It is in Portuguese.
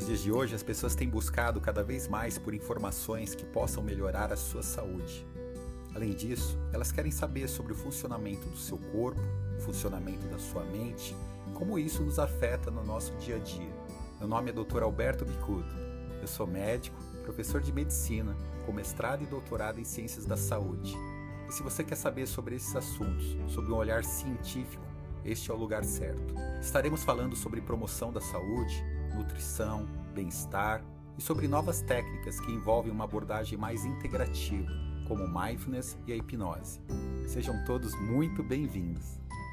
Nos dias de hoje, as pessoas têm buscado cada vez mais por informações que possam melhorar a sua saúde. Além disso, elas querem saber sobre o funcionamento do seu corpo, o funcionamento da sua mente e como isso nos afeta no nosso dia a dia. Meu nome é Dr. Alberto Bicudo. Eu sou médico, professor de medicina, com mestrado e doutorado em ciências da saúde. E se você quer saber sobre esses assuntos, sob um olhar científico, este é o lugar certo. Estaremos falando sobre promoção da saúde, nutrição, bem-estar e sobre novas técnicas que envolvem uma abordagem mais integrativa, como o mindfulness e a hipnose. Sejam todos muito bem-vindos!